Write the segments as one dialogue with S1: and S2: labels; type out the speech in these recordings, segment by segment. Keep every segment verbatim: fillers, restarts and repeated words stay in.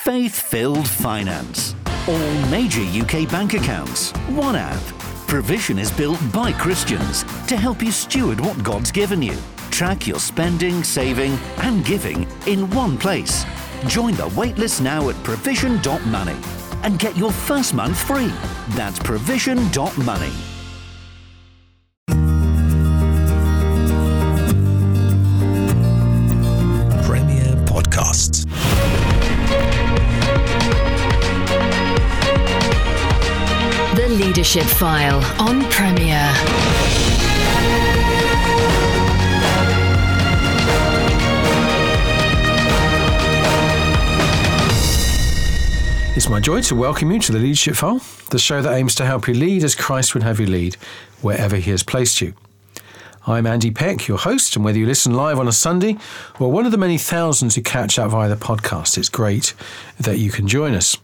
S1: Faith-filled finance. All major U K bank accounts. One app. Provision is built by Christians to help you steward what God's given you. Track your spending, saving and giving in one place. Join the waitlist now at provision dot money and get your first month free. That's provision dot money.
S2: Premier Podcasts.
S3: The Leadership File on Premier.
S4: It's my joy to welcome you to the Leadership File, the show that aims to help you lead as Christ would have you lead, wherever he has placed you. I'm Andy Peck, your host, and whether you listen live on a Sunday or one of the many thousands who catch up via the podcast, it's great that you can join us.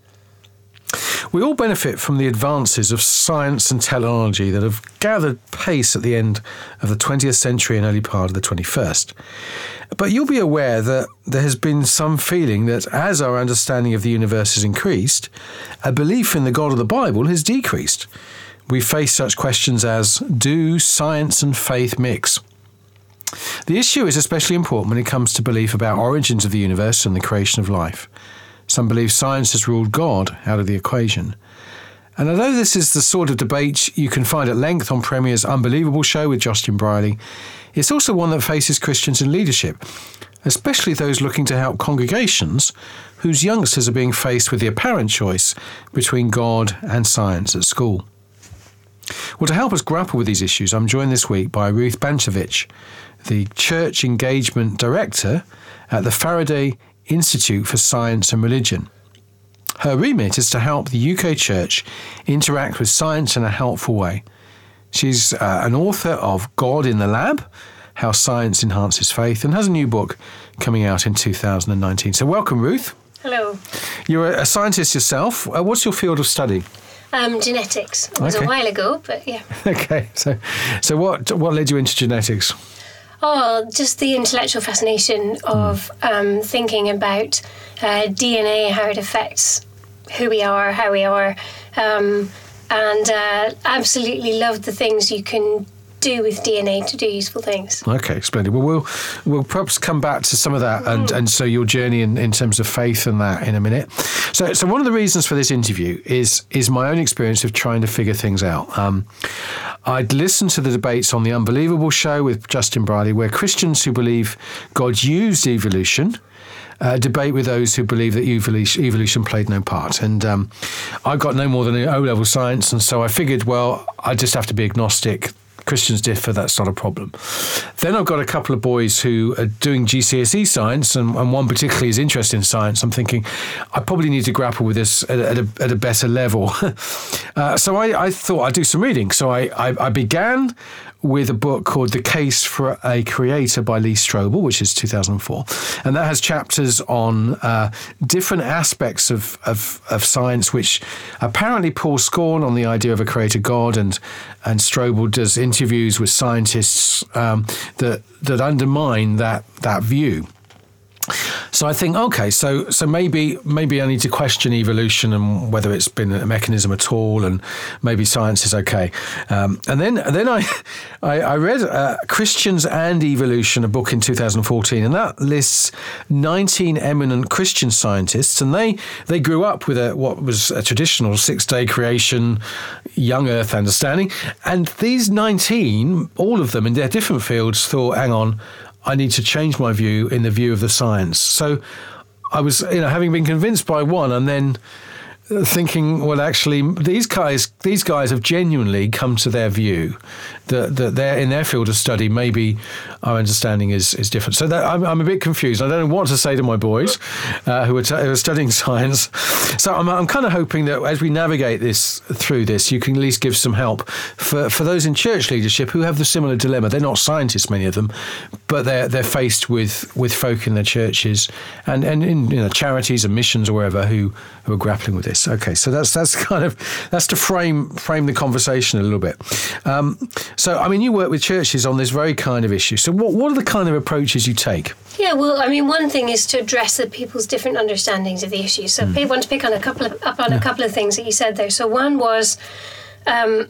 S4: We all benefit from the advances of science and technology that have gathered pace at the end of the twentieth century and early part of the twenty-first. But you'll be aware that there has been some feeling that as our understanding of the universe has increased, a belief in the God of the Bible has decreased. We face such questions as, do science and faith mix? The issue is especially important when it comes to belief about origins of the universe and the creation of life. Some believe science has ruled God out of the equation. And although this is the sort of debate you can find at length on Premier's Unbelievable show with Justin Briley, it's also one that faces Christians in leadership, especially those looking to help congregations whose youngsters are being faced with the apparent choice between God and science at school. Well, to help us grapple with these issues, I'm joined this week by Ruth Bancevich, the Church Engagement Director at the Faraday Institute for Science and Religion. Her remit is to help the U K Church interact with science in a helpful way. She's uh, an author of God in the Lab, How Science Enhances Faith, and has a new book coming out in two thousand nineteen. So welcome, Ruth.
S5: Hello.
S4: You're a scientist yourself. Uh, what's your field of study?
S5: Um, genetics. It was okay. A while ago, but yeah.
S4: Okay. So, so what what led you into genetics?
S5: Oh, just the intellectual fascination of um, thinking about uh, D N A, how it affects who we are, how we are, um, and uh, absolutely loved the things you can do with D N A to do useful things.
S4: Okay, splendid. Well, we'll we'll perhaps come back to some of that and, mm. and so your journey in, in terms of faith and that in a minute. So, so one of the reasons for this interview is is my own experience of trying to figure things out. Um, I'd listened to the debates on the Unbelievable show with Justin Briley, where Christians who believe God used evolution Uh, debate with those who believe that evolution, evolution played no part. And um, I got no more than an O-level science, and so I figured, well, I just have to be agnostic. Christians differ, that's not a problem. Then I've got a couple of boys who are doing G C S E science, and, and one particularly is interested in science. I'm thinking, I probably need to grapple with this at, at, a, at a better level. uh, so I, I thought I'd do some reading. So I, I, I began with a book called The Case for a Creator by Lee Strobel, which is two thousand four. And that has chapters on uh, different aspects of, of, of science, which apparently pour scorn on the idea of a creator God, and, and Strobel does interviews with scientists um, that that undermine that that view. So I think, okay, so so maybe maybe I need to question evolution and whether it's been a mechanism at all, and maybe science is okay. Um, and then then I I, I read uh, Christians and Evolution, a book in two thousand fourteen, and that lists nineteen eminent Christian scientists, and they they grew up with a what was a traditional six-day creation, young Earth understanding, and these nineteen, all of them in their different fields, thought, hang on, I need to change my view in the view of the science. So I was, you know, having been convinced by one and then thinking, well, actually, these guys, these guys have genuinely come to their view that, that they're in their field of study. Maybe our understanding is, is different. So that I'm, I'm a bit confused. I don't know what to say to my boys uh, who, are t- who are studying science. So I'm, I'm kind of hoping that as we navigate this through this, you can at least give some help for, for those in church leadership who have the similar dilemma. They're not scientists, many of them, but they're they're faced with, with folk in their churches and, and in you know charities and missions or wherever who, who are grappling with this. this. Okay, so that's that's kind of that's to frame frame the conversation a little bit. Um, so, I mean, you work with churches on this very kind of issue. So, what what are the kind of approaches you take?
S5: Yeah, well, I mean, one thing is to address the people's different understandings of the issue. So, mm. I want to pick on a couple of, up on yeah. a couple of things that you said there. So, one was um,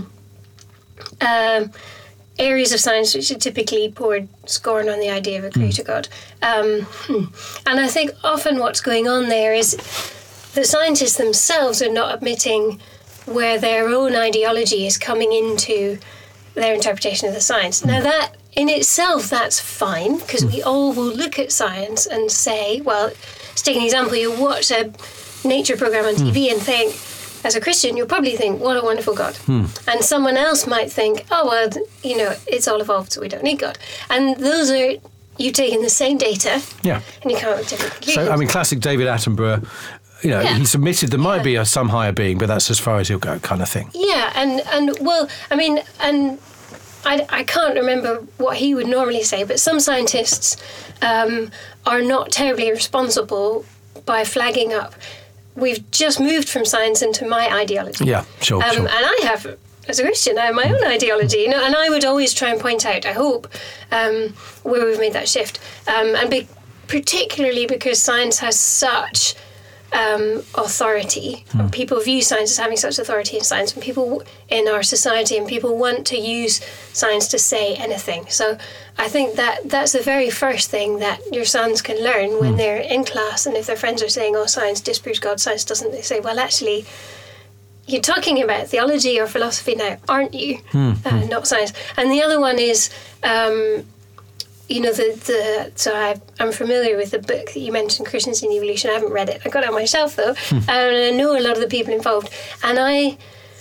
S5: um, areas of science which are typically poured scorn on the idea of a creator mm. God. Um, and I think often what's going on there is the scientists themselves are not admitting where their own ideology is coming into their interpretation of the science. Mm. Now, that in itself, that's fine, because we all will look at science and say, well, let's take an example. You watch a nature program on T V mm. and think, as a Christian, you'll probably think, what a wonderful God. Mm. And someone else might think, oh, well, you know, it's all evolved, so we don't need God. And those are, you've taken the same data,
S4: yeah,
S5: and you come up with different conclusions.
S4: So, I mean, classic David Attenborough, you know, yeah. he submitted there might yeah. be a, some higher being, but that's as far as he'll go, kind of thing.
S5: Yeah, and, and well, I mean, and I, I can't remember what he would normally say, but some scientists um, are not terribly responsible by flagging up, we've just moved from science into my ideology.
S4: Yeah, sure,
S5: um,
S4: sure.
S5: And I have, as a Christian, I have my own ideology, you know, and I would always try and point out, I hope, um, where we've made that shift. Um, and be, particularly because science has such um, authority, mm. people view science as having such authority in science, and people in our society, and people want to use science to say anything. So I think that that's the very first thing that your sons can learn when mm. they're in class, and if their friends are saying, oh, science disproves God, science doesn't, they say, well, actually, you're talking about theology or philosophy now, aren't you? Mm. Uh, mm. Not science. And the other one is, um, you know, the, the so I, I'm familiar with the book that you mentioned, Christians in Evolution. I haven't read it. I got it on my shelf, though, mm. and I know a lot of the people involved. And I,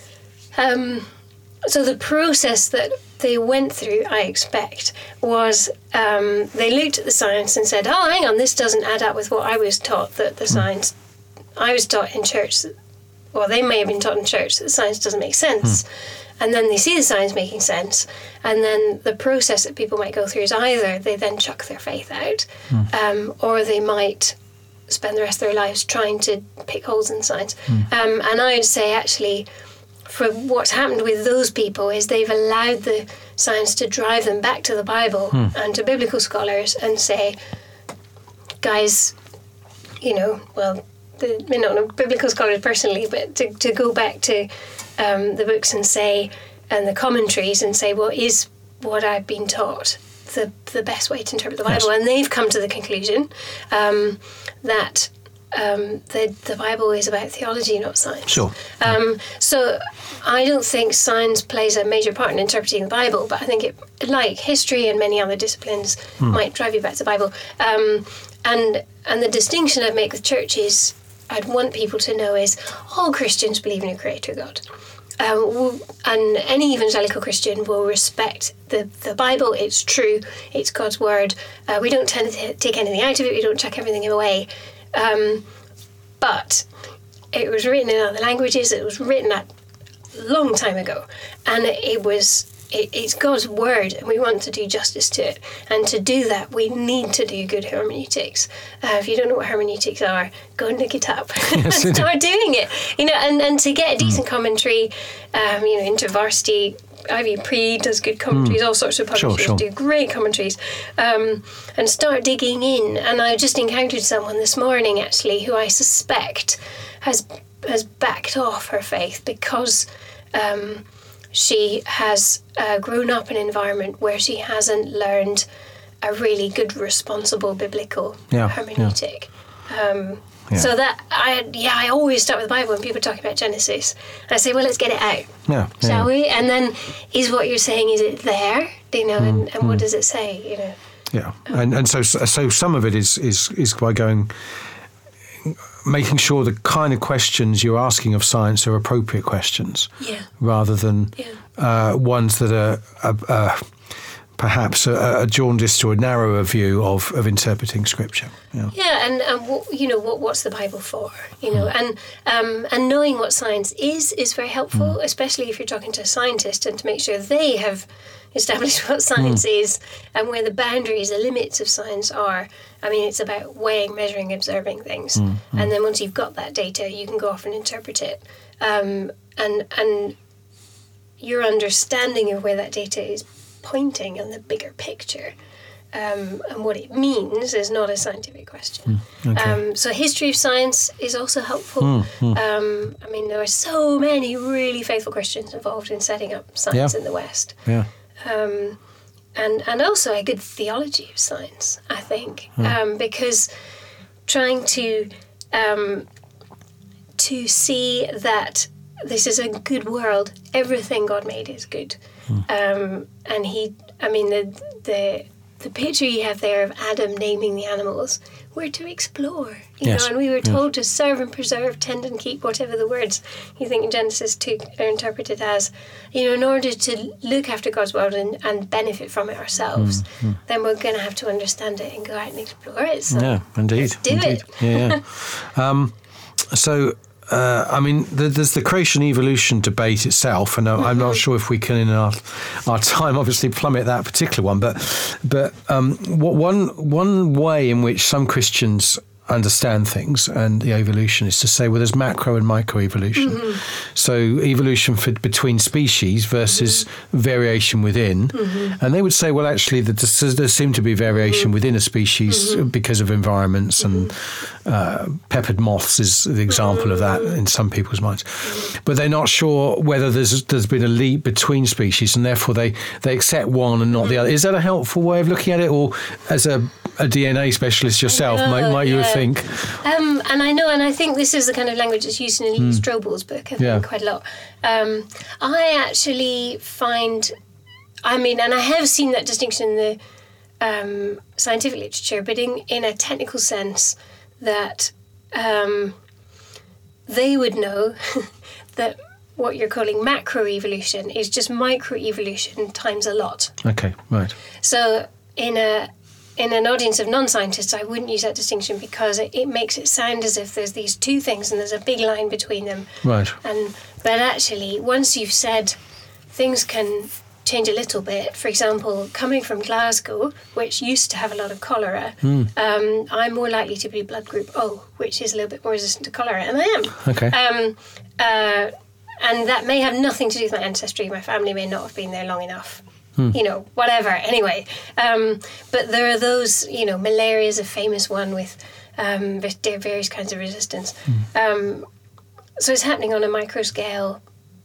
S5: um, so the process that they went through, I expect, was um, they looked at the science and said, oh, hang on, this doesn't add up with what I was taught, that the mm. science, I was taught in church, well, they may have been taught in church that science doesn't make sense. Mm. And then they see the science making sense, and then the process that people might go through is either they then chuck their faith out, mm. um, or they might spend the rest of their lives trying to pick holes in science. Mm. Um, and I would say, actually, for what's happened with those people is they've allowed the science to drive them back to the Bible mm. and to biblical scholars and say, guys, you know, well, they may not know biblical scholars personally, but to, to go back to um, the books and say, and the commentaries and say, well, is what I've been taught the the best way to interpret the Bible? Yes. And they've come to the conclusion um, that um, the, the Bible is about theology, not science.
S4: Sure.
S5: Um, so I don't think science plays a major part in interpreting the Bible, but I think it, like history and many other disciplines, hmm. might drive you back to the Bible. Um, and and the distinction I'd make with churches, I'd want people to know, is all Christians believe in a creator God. Um, and any evangelical Christian will respect the, the Bible. It's true. It's God's word. Uh, we don't tend to take anything out of it. We don't chuck everything away. Um, but it was written in other languages. It was written a long time ago. And it was... It, it's God's word, and we want to do justice to it. And to do that, we need to do good hermeneutics. Uh, if you don't know what hermeneutics are, go and look it up and start doing it. You know, and, and to get a decent mm. commentary, um, you know, InterVarsity, Ivy Pre does good commentaries, mm. all sorts of publishers sure, sure. do great commentaries, um, and start digging in. And I just encountered someone this morning, actually, who I suspect has has backed off her faith because... Um, She has uh, grown up in an environment where she hasn't learned a really good, responsible biblical yeah, hermeneutic. Yeah. Um, yeah. So that I yeah I always start with the Bible when people talk about Genesis. I say, well, let's get it out,
S4: yeah,
S5: shall
S4: yeah.
S5: we? And then, is what you're saying, is it there? You know, mm, and, and mm. what does it say? You know.
S4: Yeah, um, and and so so some of it is is is by going. Making sure the kind of questions you're asking of science are appropriate questions,
S5: yeah.
S4: rather than
S5: yeah.
S4: uh, ones that are, are, are perhaps a, a jaundiced or a narrower view of, of interpreting Scripture. Yeah,
S5: yeah and, and what, you know, what what's the Bible for? You know, mm. and um, and knowing what science is is very helpful, mm. especially if you're talking to a scientist, and to make sure they have established what science mm. is and where the boundaries, the limits of science are. I mean, it's about weighing, measuring, observing things. Mm. Mm. And then once you've got that data, you can go off and interpret it. Um, and and your understanding of where that data is pointing on the bigger picture um, and what it means is not a scientific question. Mm. Okay. Um, so history of science is also helpful. Mm. Mm. Um, I mean, there are so many really faithful Christians involved in setting up science
S4: yeah.
S5: in the West.
S4: Yeah.
S5: Um, and and also a good theology of science, I think, mm. um, because trying to um, to see that this is a good world, everything God made is good, mm. um, and He, I mean, the the the picture you have there of Adam naming the animals, we're to explore, you yes. know, and we were told yes. to serve and preserve, tend and keep, whatever the words you think in Genesis two are interpreted as, you know, in order to look after God's world and, and benefit from it ourselves, mm, mm. then we're going to have to understand it and go out and explore it. So
S4: yeah, indeed.
S5: Let's do
S4: indeed.
S5: it.
S4: Yeah. yeah. um, so... Uh, I mean, there's the creation-evolution debate itself, and I'm not sure if we can, in our our time, obviously plummet that particular one. But but um, what one one way in which some Christians understand things and the evolution is to say, well, there's macro and microevolution. Mm-hmm. So evolution for, between species versus mm-hmm. variation within. Mm-hmm. And they would say, well, actually, the, there seemed to be variation mm-hmm. within a species mm-hmm. because of environments, mm-hmm. and uh, peppered moths is the example mm-hmm. of that in some people's minds. Mm-hmm. But they're not sure whether there's there's been a leap between species, and therefore they, they accept one and not mm-hmm. the other. Is that a helpful way of looking at it? Or as a a D N A specialist yourself, know, might, might you
S5: yeah.
S4: think?
S5: Um, and I know, and I think this is the kind of language that's used in Lee mm. Strobel's book, I think,
S4: yeah.
S5: quite a lot. Um, I actually find, I mean, and I have seen that distinction in the um, scientific literature, but in, in a technical sense, that um, they would know that what you're calling macroevolution is just microevolution times a lot.
S4: Okay, right.
S5: So in a in an audience of non-scientists, I wouldn't use that distinction because it, it makes it sound as if there's these two things and there's a big line between them.
S4: Right.
S5: And but actually, once you've said things can change a little bit, for example, coming from Glasgow, which used to have a lot of cholera, mm. um, I'm more likely to be blood group O, which is a little bit more resistant to cholera, and I am.
S4: Okay.
S5: Um, uh, and that may have nothing to do with my ancestry. My family may not have been there long enough. Hmm. You know, whatever. Anyway, um, but there are those, you know, malaria is a famous one with um, various kinds of resistance. Hmm. Um, so it's happening on a micro scale.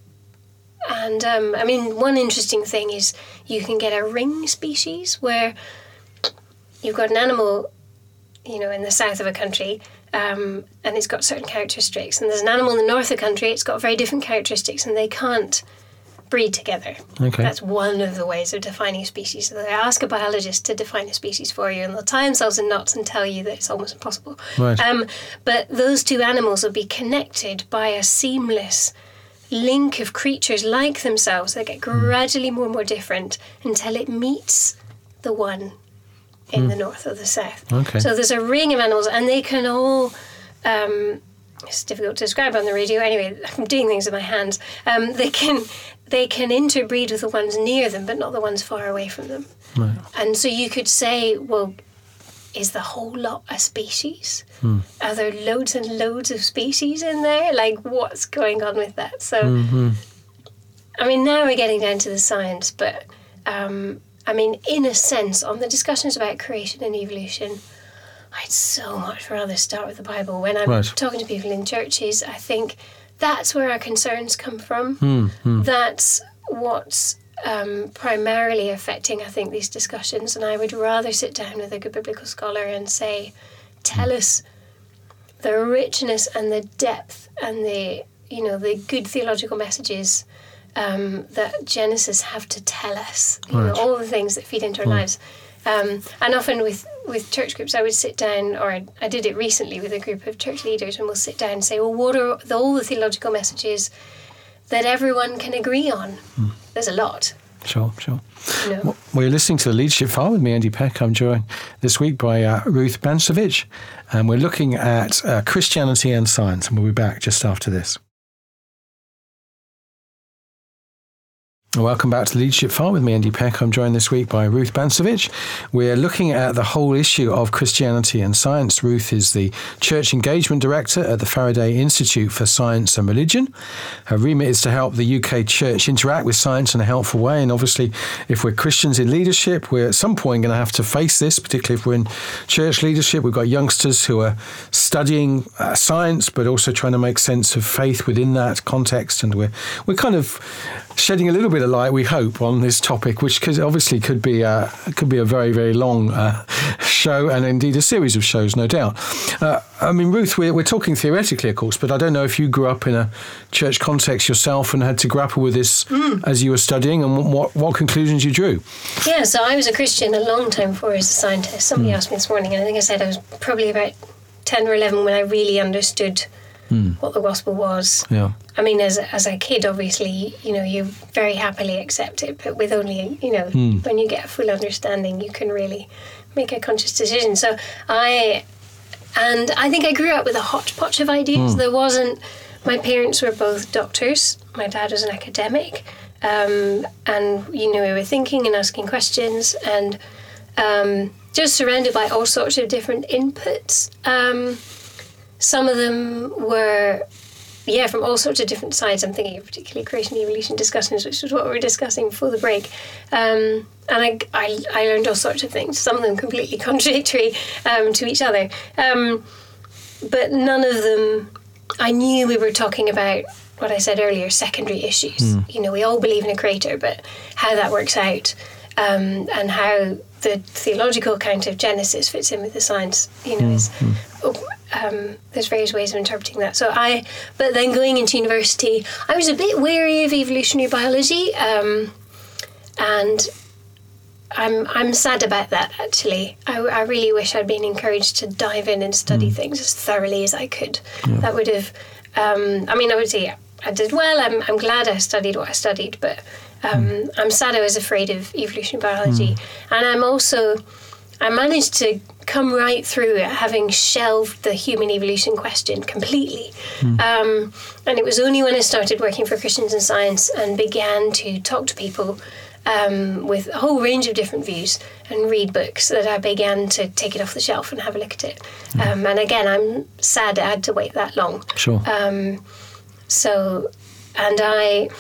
S5: And, um, I mean, one interesting thing is you can get a ring species where you've got an animal, you know, in the south of a country, um, and it's got certain characteristics. And there's an animal in the north of the country, it's got very different characteristics, and they can't breed together.
S4: Okay.
S5: That's one of the ways of defining a species. So they ask a biologist to define a species for you, and they'll tie themselves in knots and tell you that it's almost impossible.
S4: Right.
S5: Um, but those two animals will be connected by a seamless link of creatures like themselves that get gradually more and more different until it meets the one in mm. the north or the south.
S4: Okay.
S5: So there's a ring of animals, and they can all... Um, it's difficult to describe on the radio. Anyway, I'm doing things with my hands. Um, they can they can interbreed with the ones near them, but not the ones far away from them.
S4: Right.
S5: And so you could say, well, is the whole lot a species? Hmm. Are there loads and loads of species in there? Like, what's going on with that? So, mm-hmm. I mean, now we're getting down to the science, but, um, I mean, in a sense, on the discussions about creation and evolution, I'd so much rather start with the Bible. When I'm
S4: right.
S5: talking to people in churches, I think that's where our concerns come from.
S4: Mm, mm.
S5: That's what's um, primarily affecting, I think, these discussions. And I would rather sit down with a good biblical scholar and say, tell mm. us the richness and the depth and the, you know, the good theological messages um, that Genesis have to tell us. You
S4: right.
S5: know, all the things that feed into our mm. lives. Um, and often with, with church groups, I would sit down, or I, I did it recently with a group of church leaders, and we'll sit down and say, well, what are the, all the theological messages that everyone can agree on? Mm. There's a lot.
S4: Sure, sure.
S5: No.
S4: Well, we're listening to The Leadership File with me, Andy Peck. I'm joined this week by uh, Ruth Bancevich, and we're looking at uh, Christianity and science, and we'll be back just after this. Welcome back to the Leadership File with me, Andy Peck. I'm joined this week by Ruth Bancevich. We're looking at the whole issue of Christianity and science. Ruth is the Church Engagement Director at the Faraday Institute for Science and Religion. Her remit is to help the U K Church interact with science in a helpful way. And obviously, if we're Christians in leadership, we're at some point going to have to face this, particularly if we're in church leadership. We've got youngsters who are studying uh, science, but also trying to make sense of faith within that context. And we're, we're kind of shedding a little bit of light, we hope, on this topic, which could, obviously could be a, could be a very, very long uh, show, and indeed a series of shows, no doubt. Uh, I mean, Ruth, we're, we're talking theoretically, of course, but I don't know if you grew up in a church context yourself and had to grapple with this mm. as you were studying, and what, what conclusions you drew.
S5: Yeah, so I was a Christian a long time before I was a scientist. Somebody mm. asked me this morning, and I think I said I was probably about ten or eleven when I really understood Mm. what the gospel was.
S4: Yeah.
S5: I mean, as as a kid, obviously, you know, you very happily accept it, but with only, you know, mm. when you get a full understanding, you can really make a conscious decision. So I, and I think I grew up with a hodgepodge of ideas. Mm. There wasn't, my parents were both doctors. My dad was an academic. Um, and, you know, we were thinking and asking questions and um, just surrounded by all sorts of different inputs. Um Some of them were, yeah, from all sorts of different sides. I'm thinking of particularly creation and evolution discussions, which was what we were discussing before the break. Um, and I, I, I learned all sorts of things, some of them completely contradictory um, to each other. Um, but none of them, I knew we were talking about what I said earlier, secondary issues. Mm. You know, we all believe in a creator, but how that works out um, and how the theological account of Genesis fits in with the science, you know, mm. is... Oh, Um, there's various ways of interpreting that. So I, but then going into university, I was a bit wary of evolutionary biology, um, and I'm I'm sad about that. Actually, I, I really wish I'd been encouraged to dive in and study mm. things as thoroughly as I could. Yeah. That would have. Um, I mean, I would say I did well. I'm I'm glad I studied what I studied, but um, mm. I'm sad I was afraid of evolutionary biology, mm. and I'm also I managed to come right through it, having shelved the human evolution question completely. Mm. Um, and it was only when I started working for Christians in Science and began to talk to people um, with a whole range of different views and read books that I began to take it off the shelf and have a look at it. Mm. Um, and again, I'm sad I had to wait that long.
S4: Sure.
S5: Um, so, and I,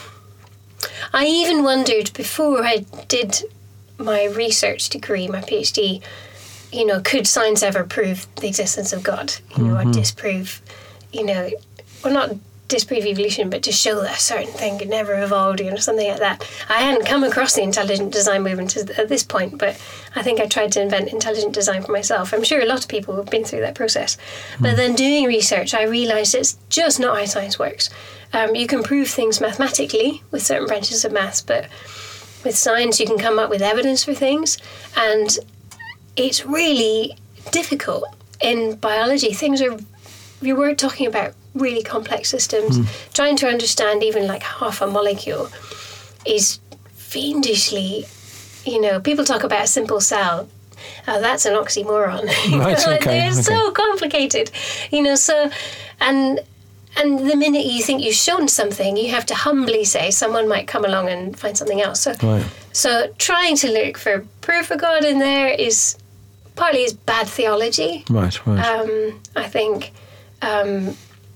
S5: I even wondered before I did my research degree, my PhD, you know, could science ever prove the existence of God? You know, mm-hmm. or disprove, you know, well, not disprove evolution, but to show that a certain thing could never evolve, you know, something like that. I hadn't come across the intelligent design movement at this point, but I think I tried to invent intelligent design for myself. I'm sure a lot of people have been through that process. Mm. But then doing research, I realised it's just not how science works. Um, you can prove things mathematically with certain branches of maths, but with science you can come up with evidence for things, and it's really difficult. In biology, things are, you were talking about really complex systems. Mm. Trying to understand even like half a molecule is fiendishly, you know, people talk about a simple cell. Oh, that's an oxymoron.
S4: Right, okay,
S5: They're
S4: okay.
S5: so complicated, you know, so, and and the minute you think you've shown something, you have to humbly say someone might come along and find something else. So,
S4: right.
S5: so trying to look for proof of God in there is partly is bad theology.
S4: Right, right.
S5: Um, I think, um,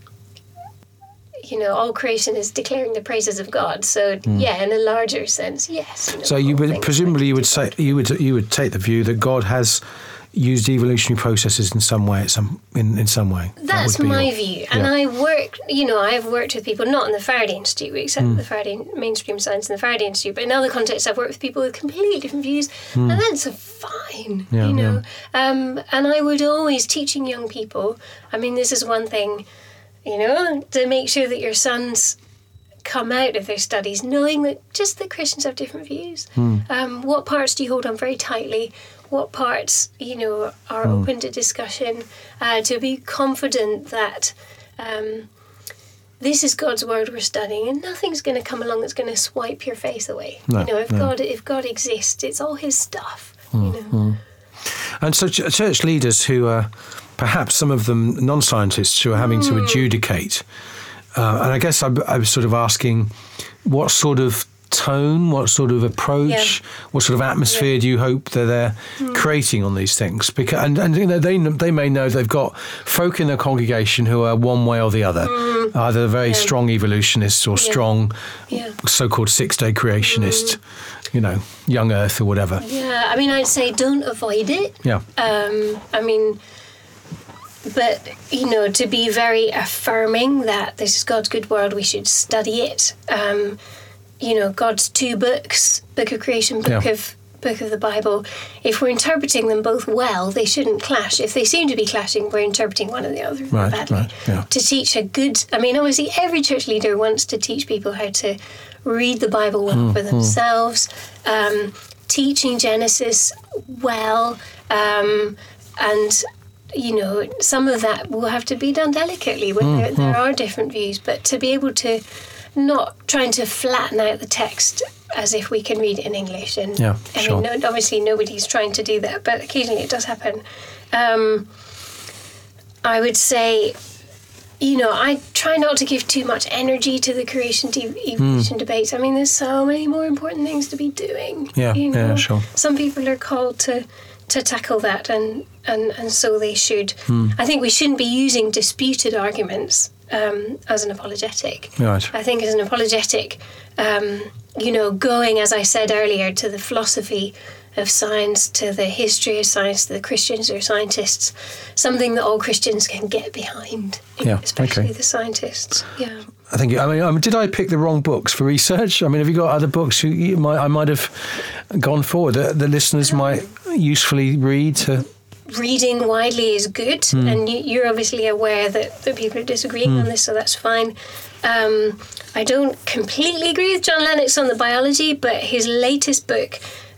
S5: you know, all creation is declaring the praises of God. So, mm. yeah, in a larger sense, yes. You know,
S4: so you would presumably you would say you would you would take the view that God has used evolutionary processes in some way, some in, in some way.
S5: That's
S4: that
S5: my
S4: your,
S5: view, and
S4: yeah.
S5: I work. You know, I've worked with people not in the Faraday Institute, except
S4: mm.
S5: the Faraday mainstream science and the Faraday Institute, but in other contexts, I've worked with people with completely different views, mm. and that's fine.
S4: Yeah,
S5: you know,
S4: yeah.
S5: um, and I would always teaching young people. I mean, this is one thing, you know, to make sure that your sons come out of their studies knowing that just that Christians have different views. Mm. Um, what parts do you hold on very tightly? What parts, you know, are mm. open to discussion? Uh, to be confident that um, this is God's word we're studying, and nothing's going to come along that's going to swipe your faith away.
S4: No,
S5: you know, if
S4: no.
S5: God if God exists, it's all His stuff.
S4: Mm,
S5: you know.
S4: mm. And so, ch- church leaders who are perhaps some of them non-scientists who are having mm. to adjudicate, uh, and I guess I, I was sort of asking, what sort of tone, what sort of approach, yeah. what sort of atmosphere yeah. do you hope that they're mm. creating on these things? Because and, and you know they they may know they've got folk in their congregation who are one way or the other, mm. either very yeah. strong evolutionists or yeah. strong
S5: yeah.
S4: so-called six-day creationists, mm. you know, young Earth or whatever.
S5: Yeah, I mean, I'd say don't avoid it.
S4: Yeah.
S5: Um, I mean, but you know, to be very affirming that this is God's good word, we should study it. Um, you know, God's two books, Book of Creation, Book
S4: yeah.
S5: of Book of the Bible, if we're interpreting them both well, they shouldn't clash. If they seem to be clashing, we're interpreting one or the other
S4: right,
S5: badly.
S4: Right, yeah.
S5: To teach a good, I mean, obviously every church leader wants to teach people how to read the Bible well mm, for themselves, mm. um, teaching Genesis well, um, and, you know, some of that will have to be done delicately when mm, there, there mm. are different views, but to be able to not trying to flatten out the text as if we can read it in English. And
S4: yeah,
S5: I
S4: sure.
S5: mean, no, obviously nobody's trying to do that, but occasionally it does happen. Um, I would say, you know, I try not to give too much energy to the creation de- evolution mm. debates. I mean, there's so many more important things to be doing.
S4: Yeah,
S5: you know?
S4: yeah, sure.
S5: Some people are called to to tackle that, and, and, and so they should. Mm. I think we shouldn't be using disputed arguments um, as an apologetic.
S4: Right.
S5: I think as an apologetic, um, you know, going, as I said earlier, to the philosophy of science, to the history of science, to the Christians or scientists, something that all Christians can get behind,
S4: yeah,
S5: especially
S4: okay.
S5: the scientists. Yeah.
S4: I think. I mean, I mean, did I pick the wrong books for research? I mean, have you got other books you, you might I might have gone for that the listeners might usefully read? To...
S5: Reading widely is good, mm. and you, you're obviously aware that, that people are disagreeing mm. on this, so that's fine. Um, I don't completely agree with John Lennox on the biology, but his latest book,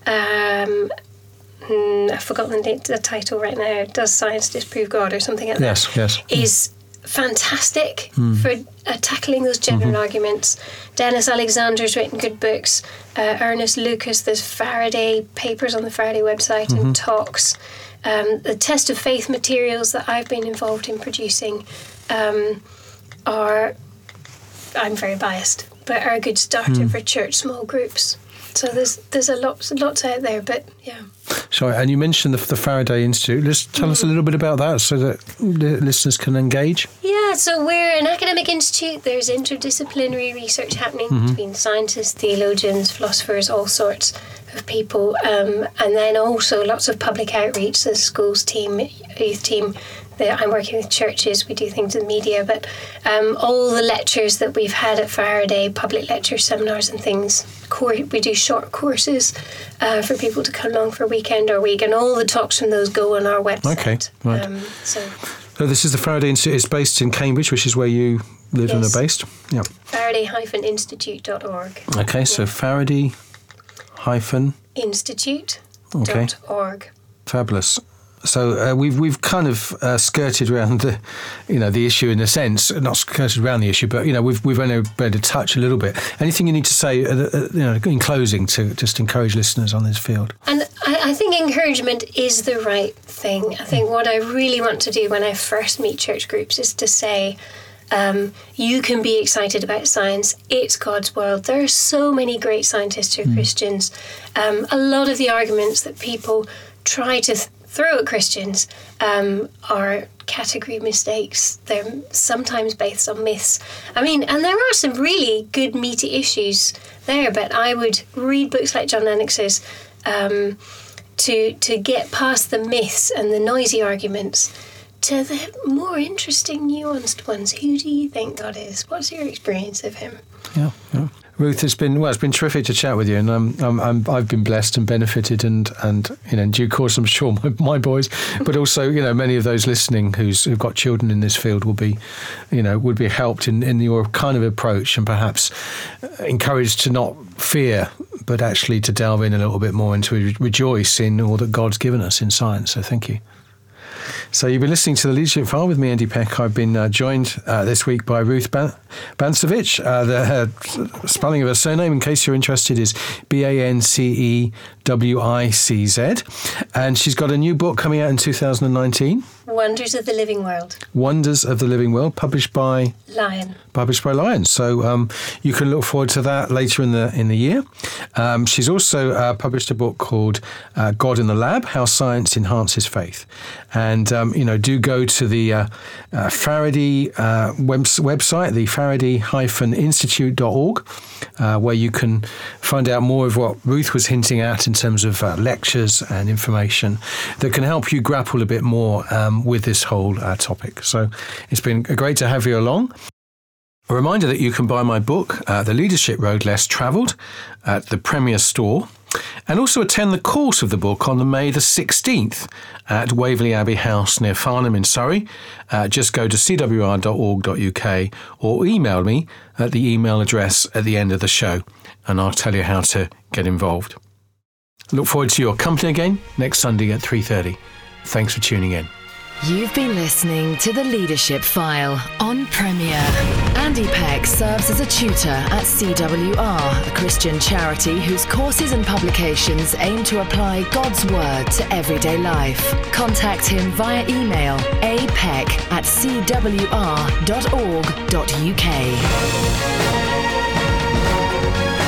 S5: um, I've forgotten the, the title right now, Does Science Disprove God or something like
S4: yes,
S5: that,
S4: yes.
S5: is fantastic mm. for uh, tackling those general mm-hmm. arguments. Dennis Alexander's written good books. Uh, Ernest Lucas, there's Faraday papers on the Faraday website mm-hmm. and talks. Um, the test of faith materials that I've been involved in producing um, are, I'm very biased, but are a good starter mm. for church small groups. So there's there's a lot lots out there, but yeah.
S4: Sorry, and you mentioned the, the Faraday Institute. Just tell mm. us a little bit about that so that the listeners can engage.
S5: Yeah, so we're an academic institute. There's interdisciplinary research happening mm-hmm. between scientists, theologians, philosophers, all sorts of people, um, and then also lots of public outreach. The schools team, youth team. The, I'm working with churches, we do things in media, but um, all the lectures that we've had at Faraday, public lectures, seminars and things, cor- we do short courses uh, for people to come along for a weekend or week, and all the talks from those go on our website.
S4: Okay, right.
S5: Um, so,
S4: so this is the Faraday Institute. It's based in Cambridge, which is where you live yes. and are based? Yeah.
S5: Faraday institute dot org.
S4: Okay, yeah. so Faraday
S5: institute dot org.
S4: Okay. Fabulous. So uh, we've we've kind of uh, skirted around the, you know, the issue in a sense, not skirted around the issue, but you know we've we've only been able to touch a little bit. Anything you need to say, uh, uh, you know, in closing to just encourage listeners on this field?
S5: And I, I think encouragement is the right thing. I think what I really want to do when I first meet church groups is to say, um, you can be excited about science. It's God's world. There are so many great scientists who are mm. Christians. Um, a lot of the arguments that people try to th- throw at Christians um, are category mistakes. They're sometimes based on myths. I mean, and there are some really good meaty issues there, but I would read books like John Lennox's um, to to get past the myths and the noisy arguments to the more interesting, nuanced ones. Who do you think God is? What's your experience of him?
S4: Yeah, yeah. Ruth, it's been well. It's been terrific to chat with you, and I'm, I'm, I'm I've been blessed and benefited, and, and you know, in due course, I'm sure my, my boys, but also you know, many of those listening who's who've got children in this field will be, you know, would be helped in, in your kind of approach, and perhaps encouraged to not fear, but actually to delve in a little bit more and to rejoice in all that God's given us in science. So thank you. So you've been listening to The Leadership File with me, Andy Peck. I've been uh, joined uh, this week by Ruth Ban- Bancevich. Uh, the uh, spelling of her surname, in case you're interested, is B A N C E W I C Z. And she's got a new book coming out in two thousand nineteen.
S5: Wonders of the Living World.
S4: Wonders of the Living World, published by...
S5: Lion.
S4: Published by Lion. So um, you can look forward to that later in the in the year. Um, she's also uh, published a book called uh, God in the Lab, How Science Enhances Faith. And, um, you know, do go to the uh, uh, Faraday uh, web- website, the faraday dash institute dot org, uh, where you can find out more of what Ruth was hinting at in terms of uh, lectures and information that can help you grapple a bit more um, with this whole uh, topic. So it's been great to have you along. A reminder that you can buy my book, uh, The Leadership Road Less Travelled, at the Premier Store, and also attend the course of the book on the May the sixteenth at Waverley Abbey House near Farnham in Surrey. Uh, just go to c w r dot org dot u k or email me at the email address at the end of the show, and I'll tell you how to get involved. Look forward to your company again next Sunday at three thirty. Thanks for tuning in.
S3: You've been listening to The Leadership File on Premier. Andy Peck serves as a tutor at C W R, a Christian charity whose courses and publications aim to apply God's Word to everyday life. Contact him via email apeck at c w r dot org dot u k.